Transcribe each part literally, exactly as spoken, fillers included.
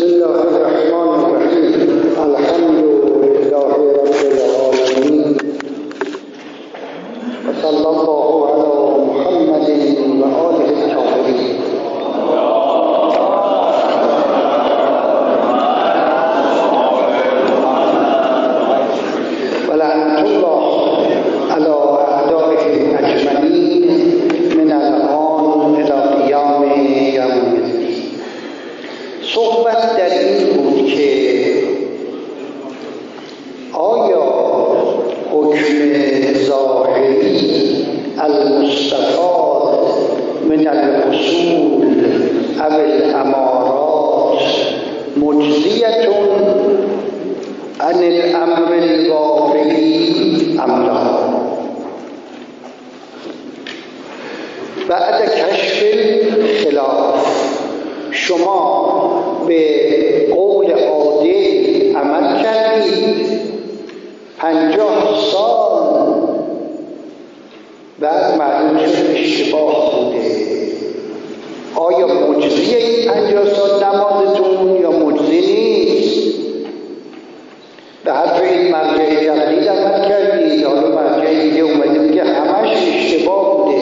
الله الرحمن الرحیم. الحمد لله رب العالمین و صلی الله علی محمد و آله الطاهرین. و لعنت الله علی اعدائه اجمعین من الان الی قیام یوم الدین. صحبت در این بود که آیا حکم ظاهری المستفاد من الاصول او الامارات مجزیة عن الامر الواقعی ام لا؟ بعد کشف خلاف شما به قول عادل عمل کردید، پنجاه سال بعد معلوم شد اشتباه بوده. آیا مجزی این پنجاه سال نمازتون یا مجزی نیست؟ به حرف این مرجع تقلید عمل کردید، حالا مرجع دیگه اومده میگه همش اشتباه بوده.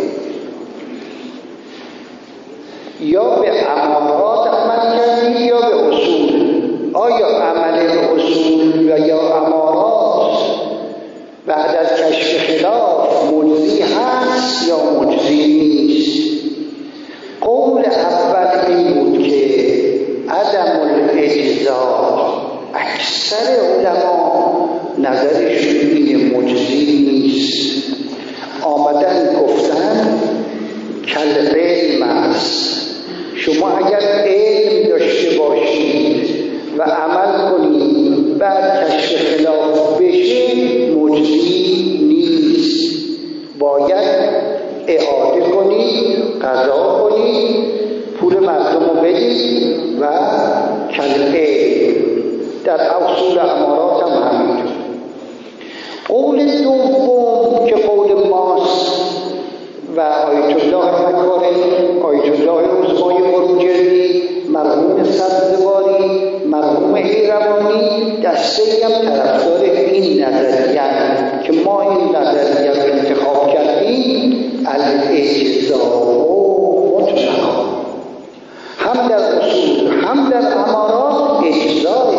یا به امارات عمل کردید یا به اصول. آیا عمل به اصول و یا امارات بعد از کشف خلاف مجزی هست یا مجزی نیست؟ قول اول این بود که عدم الاجزا. اکثر علما نظرشون اینه مجزی نیست. آمدن گفتن کل علم است. شما اگر علم داشته باشید و عمل کنید بعد کشف خلاف بشه مجزی نیست. باید اعاده کنید، قضا کنید، پول مردم رو بدید و کل علم. در اصول امارات هم همینطور. قول دوم که قول ماست و آیت الله مکارم، آیت الله عظمای بروجردی، مرحوم سبزواری، مرحوم ایروانی، دسته هم طرفدار این نظریه که ما این نظریه رو انتخاب کردیم الاجزاء مطلقا. هم در اصول هم در امارات اجزاء.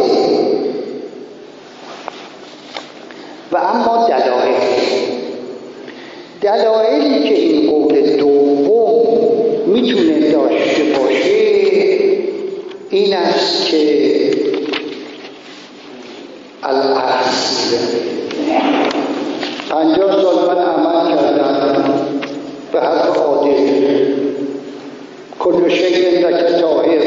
و اما دلایل دلایلی که این قول دوم میتونه داشته باشه این است که الاصل پنجاه سال من عمل کردم به حرف عادل، کل شیء لک طاهر،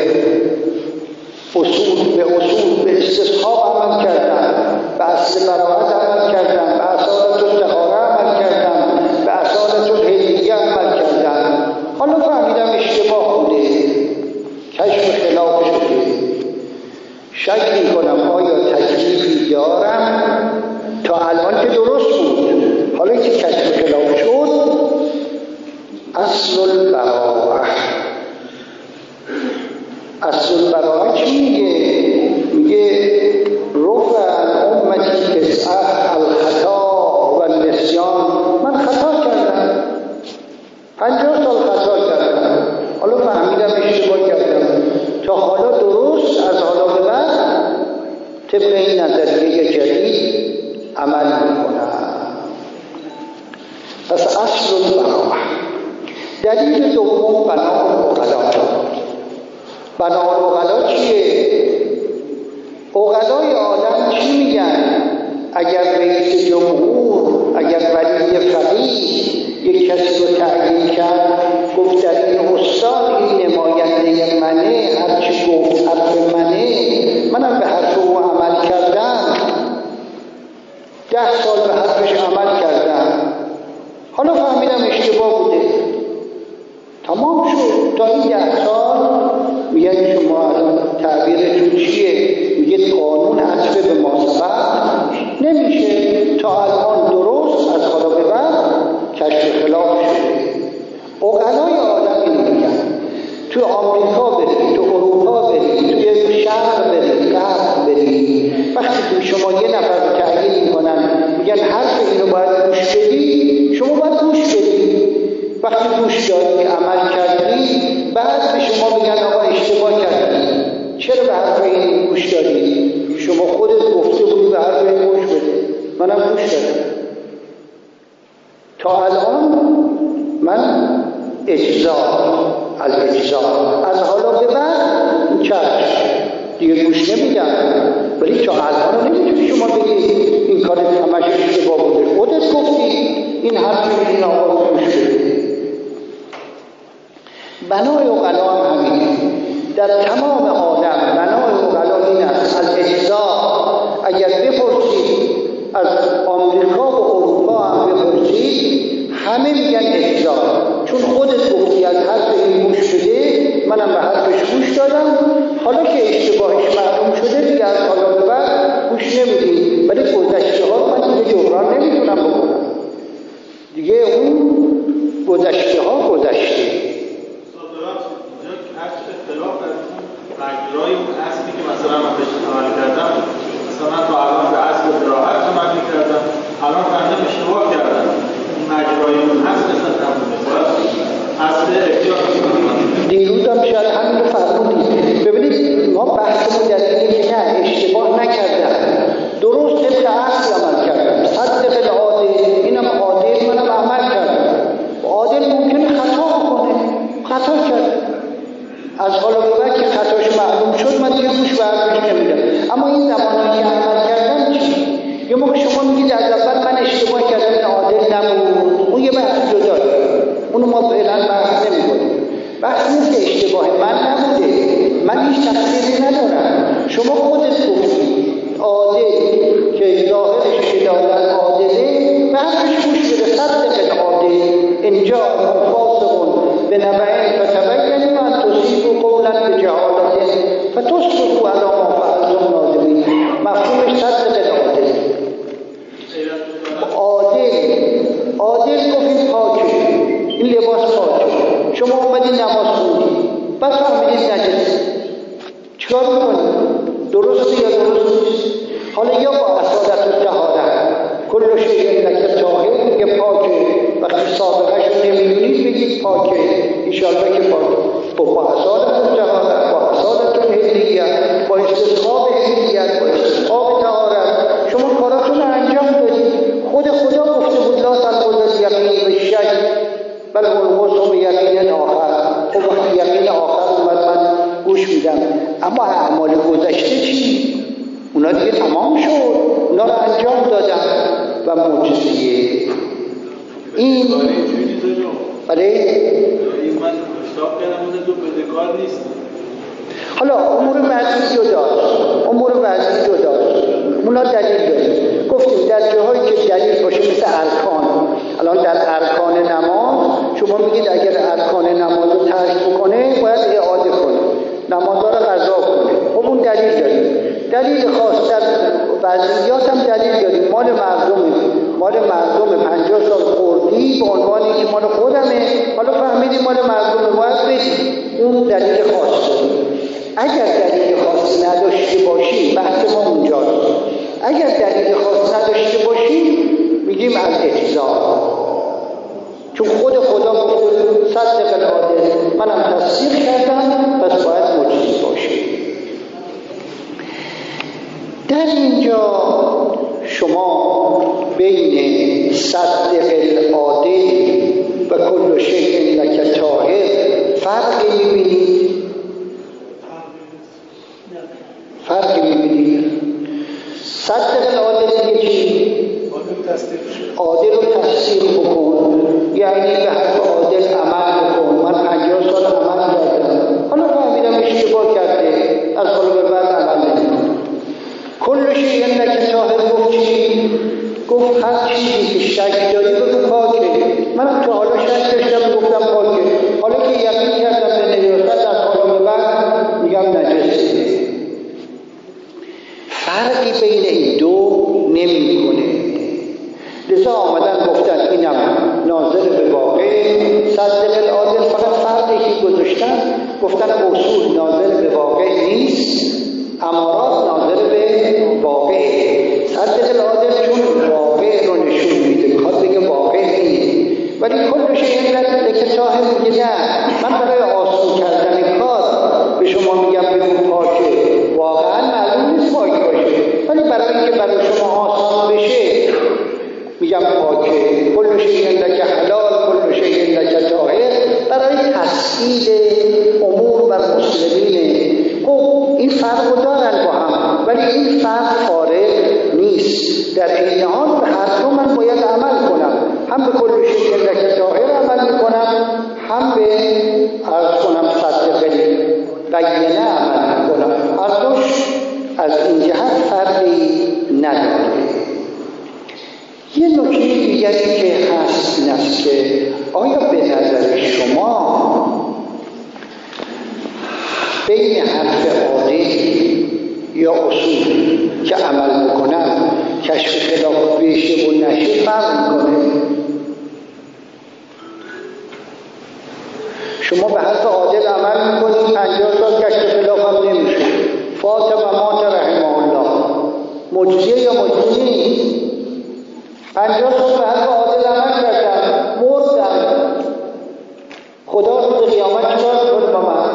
اصول به اصول به استصحاب عمل کردم، به اصل براءت عمل کردم، به اصالت الطهاره عمل کردم، به اصالت الهدیه عمل کردم. حالا فهمیدم اشتباه بوده، کشف خلاف شده. شک میکنم آیا تکلیفی دارم؟ تا الان که درست بود، حالا که کشف خلاف شد اصل البراءه. اصل البراءه چی میگه؟ میگه رفع عن امتی تسعه الخطا و النسیان. من خطا کردم، پنجاه سال خطا کردم، حالا فهمیدم اشتباه کردم، تا حالا درست، از حالا به بعد طبق این نظریه جدید عمل میکنم. پس اصل البراءه. دلیل دوم بناء العقلا. بناء العقلا چیه؟ عقلای عالم چی میگن؟ اگر رئیس جمهور، اگر ولی فقیه یک کسی رو تعیین کرد، گفت در این استاد این نماینده منه، هرچی گفت حرف منه، منم به حرف او عمل کردم، ده سال به حرفش عمل کردم، حالا فهمیدم اشتباه بوده، تمام شد. تا این ده سال میگن شما تعبیرتون چیه؟ میگه قانون عطف به ما سبق نمیشه. تا الان درست، از حالا به بعد کشف خلاف شده. عقلای عالم اینو میگن. تو آمریکا برید، تو اروپا برید، وقتی گوش دادی عمل کردی بعد به شما بگن آقا اشتباه کردی، چرا به حرف این گوش دادی؟ شما خودت گفته بودی به حرف این گوش بده، منم گوش دادم. تا الان من اجزا از اجزا از حالا به بعد چشم دیگه گوش نمیدم، ولی تا الان نمیتونی شما بگید این کار همش اشتباه بوده، خودت گفتی این حرف میدین آقا رو گوش بده. بنای عقلا هم همینه، در تمام آدم بنای عقلا این است. از اجزا اگر بپرسید از آمریکا و اروپا هم بپرسید همه میگن اجزا، چون خودت گفتی از حرف این گوش بده، منم به حرفش گوش دادم، حالا که اشتباهش معلوم شده دیگه از حالا به بعد گوش نمیدی، ولی گذشته ها من دیگه جبران نمیتونم بکنم دیگه، اون گذشته ها گذشته. اختلاف از مجرای اون اصلی که مثلا من بهش عمل کردم، مثلا من تا الان به اصل قرائت عمل می‌کردم، الان فهمیدم اشتباه کردم، اون مجرای اون اصل اصلا نبوده، اصل احتیاط می‌کنم. دیروزم شاید همین رو فرمودید. ببینید ما بحثمون در اینه که نه اشتباه نکردم، درست طبق اصل عمل کردم، صدق العادل، اینم عادل منم عمل کردم. عادل ممکنه خطا بکنه، خطا کرد، از حالا به بعد که خطاش معلوم شد من دیگه گوش به حرفش نمیدم. اما این زمانی که عمل کردم چی؟ یه موقع شما میگید از اول من اشتباه کردم این عادل نبود، اون یه بحث جداست، اونو ما فعلا بحث نمی‌کنیم. بحث نیست که اشتباه من نبوده، من هیچ تقصیری ندارم. شما خودت گفتی عادل که ظاهرش عدالت عادله به حرفش گوش بده، صدق العادل اینجا فاسقون به نبعین فتبینوا ان تصیبوا قولا بجهالة فتصبحوا علی ما فعلتم نادمین. مفهومش صدق العادل. عادل عادل گفتیم پاکه، این لباس پاکه، شما اومدین نماز خوندی بس فهمیدید نجس، چیکار میکنید؟ درسته یا درست نیست؟ حالا یا با اصالت و طهارت کل شیء لک طاهر یه پاکه، وقتی سابقهش رو نمیدونید بگید پاکه، انشاءالله که پاکه. با اصالت و طهارت، با اصالت و حلیت، با استصحاب حلیت، با استصحاب طهارت شما کاراتون رو انجام دادید. خود خدا گفته بود لا تنقض الیقین بالشک بل الغسل بیقین آخر. خب وقتی یقین آخر اومد من گوش میدم، اما اعمال گذشته چی؟ اونا دیگه تمام شد، اونا رو انجام دادم و معجزیه این برای من اشتاق کردم اون دو بدهکار نیست. حالا امور بعضی جداست، امور بعضی جداست، اونا دلیل داریم. گفتیم در جاهایی که دلیل باشه مثل ارکان، الان در ارکان نماز شما میگید اگر ارکان نماز رو ترک بکنه باید اعاده کنه، نمازها رو قضا کنه. خب اون دلیل داریم، دلیل خاص در وضعیات هم دلیل داریم. مال مردمه، مال مردم پنجاه سال خوردی به عنوانی که مال خودمه، حالا فهمیدی مال مردمه باید بدی، اون دلیل خاص داریم. اگر دلیل خاص نداشته باشی بحث ما اونجاست. اگر دلیل خاص نداشته باشی میگیم از اجزا، چون خود خدا گفته صدق العادل، منم تصدیق کردم پس باید معجزه باشه. در اینجا شما بین صدق العادل و کل شیء لک طاهر فرقی می‌بینید؟ فرقی می‌بینید؟ صدق العادل یه چی؟ عادل رو تصدیق بکن، یعنی به حرف عادل عمل بکن. من پنجاه سال عمل کردم، حالا فهمیدم اشتباه کرده، از حالا به بعد عمل نمی‌کنم. کل شیء لک طاهر گفت چی؟ گفت هر چیزی که شک داری بگو پاکه. منم تا حالا شک داشتم گفتم پاکه، حالا که یقین کردم به نجاست از حالا به بعد میگم نجسه. فرقی بین این دو نمی‌کنه. لذا آمدن گفتن اینم ناظر به واقع، صدق العادل فقط فرقی که گذاشتن گفتن اصول ناظر به واقع نیست، امارات ناظر به واقع. صدق العادل چون واقع رو نشون میده، میخواد بگه واقع اینه، ولی برای کل شیء لک طاهر میگه نه، من برای آسون کردن کار به شما میگم بگو پاکه، واقعا معلوم نیست پاک باشه، ولی برای اینکه برای شما آسان بشه میگم پاکه. کل شیء لک حلال کل شیء لک طاهر، برای تسهیل امور بر مسلمینه. خب این فرق دارن با هم، ولی این فرق فارغ نیست. در این حال به هر دو من باید عمل کنم، هم به کل شیء لک طاهر عمل میکنم، هم به عرض کنم صدق بیانه عمل میکنم. هر دوش از این جهت فرقی نداره. یه نکته دیگری که هست این است که آیا به نظر شما بین حرف عادی یا اصول که عمل بکنم کشف خلاف بشه و نشه فرق میکنه؟ شما به حرف عادل عمل میکنید، پنجاه سال کشف خلاف هم نمیشه، فات و مات رحمه الله، مجزیه یا مجزیه؟ پنجاه سال به حرف عادل عمل کردم، مردم، خدا روز قیامت چیکار کنه با من؟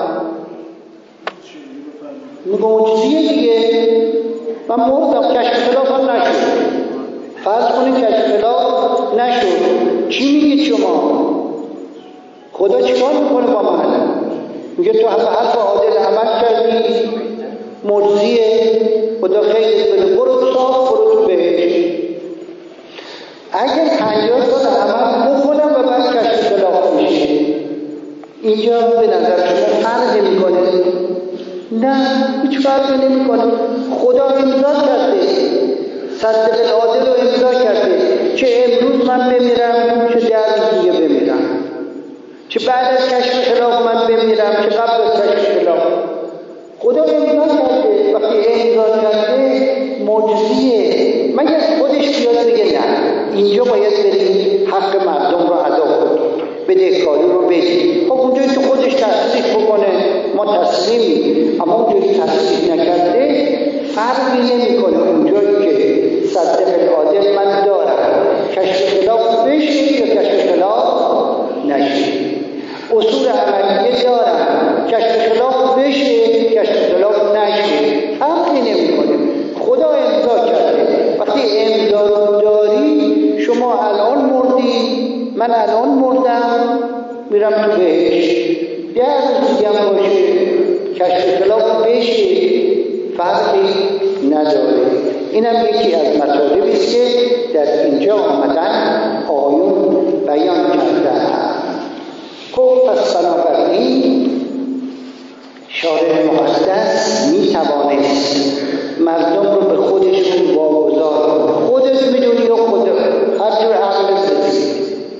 مجزیه دیگه، من مردم، کشف خلاف هم نشد. فرض کنید کشف خلاف نشد، چی میگید شما؟ خدا چیکار میکنه با من؟ میگه تو به حرف عادل عمل کردی، مجزیه، خدا خیلی بده، برو صاف، برو بهش. اگر پنجاه سال عمل بکنم و بعد کشف خلاف میشه، اینجا به نظر شما فرق نمیکنه؟ نه، هیچ فرق نمیکنه. خدا امضا کرده، صدق العادل رو امضا کرده، چه امروز من بمیرم چه در روز دیگه بمیرم، چه بعد از کشف خلاف من بمیرم چه قبل از کشف خلاف، خدا امضا کرده. وقتی امضا کرده معجزیه، مگر خودش بیاد بگه نه اینجا باید بریم حق مردم رو ادا کنیم، بدهکاری رو بدیم. خب اونجایی که خودش تصدیق بکنه ما تسلیمیم، اما اونجایی تصدیق نکرده فرقی نمیکنه. اونجایی که صدق العادل من دارم، کشف خلاف بشه یا کشف خلاف نشه، اصول عملیه دارم، کشف خلاف بشه کشف خلاف نشه، فرقی نمیکنه. خدا امضا کرده. وقتی امضا رو داری، شما الان مردی، من الان مردم، میرم تو بهشت، در روز دیگه هم باشه کشف خلاف بشه فرقی نداره. اینم یکی از مطالبی است که در اینجا آمدن آیون بیان کردن. خب پس بنابراین شارع مقدس میتوانست مردم رو به خودشون واگذار کنه، خودت میدونی یا خودت، هر جور عقلت رسید.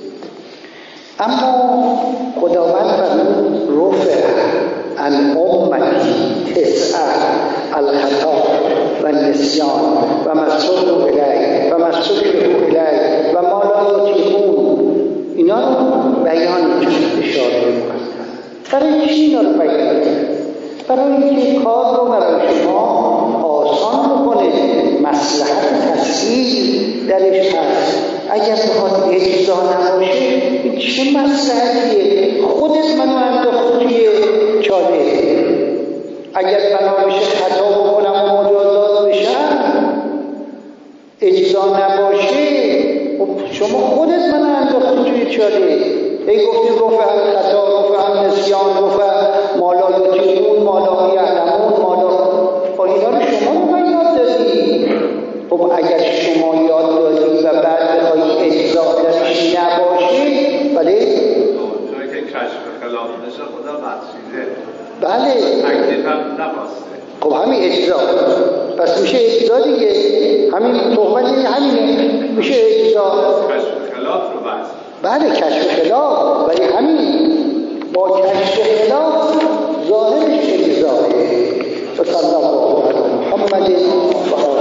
اما خداوند فرمود رفع عن امتی تسعه الخطا و نسیان و مسئول الیه و مسئول الیه و ما لا یطیقون. اینا رو بیان کرد شارع مقدس. برای چی اینا رو بیان کرد؟ برای اینکه کار رو برای شما آسان بکنه، مصلحت تسهیل درش هست. اگر بخواد اجزا نباشه این چه مصلحتیه؟ خودت منو انداخت توی چاله. اگر بنا بشه خطا بکنم و مجازات بشم، اجزا نباشه، شما خودت منو انداخت توی چاله. ای گفتیم رفع الخطا، رفع النسیان، رفع ما لا یطیقون، ما لا یعلمون، ما لا، با اینا رو شما رو یاد دادی. خب اگر شما یاد دادی و بعد بخوایی اجزا درش نباشه، بله اونجایی که کشف خلاف نشه خدا بخشیده، بله تکلیف هم نباسته، خب همین اجزا، پس میشه اجزا دیگه، همین تهمت همینه، میشه اجزا، کشف خلاف رو بس. بله کشف خلاف، ولی همین با کشف خلاف ظاهرش اجزایه. صلی الله علیه محمد و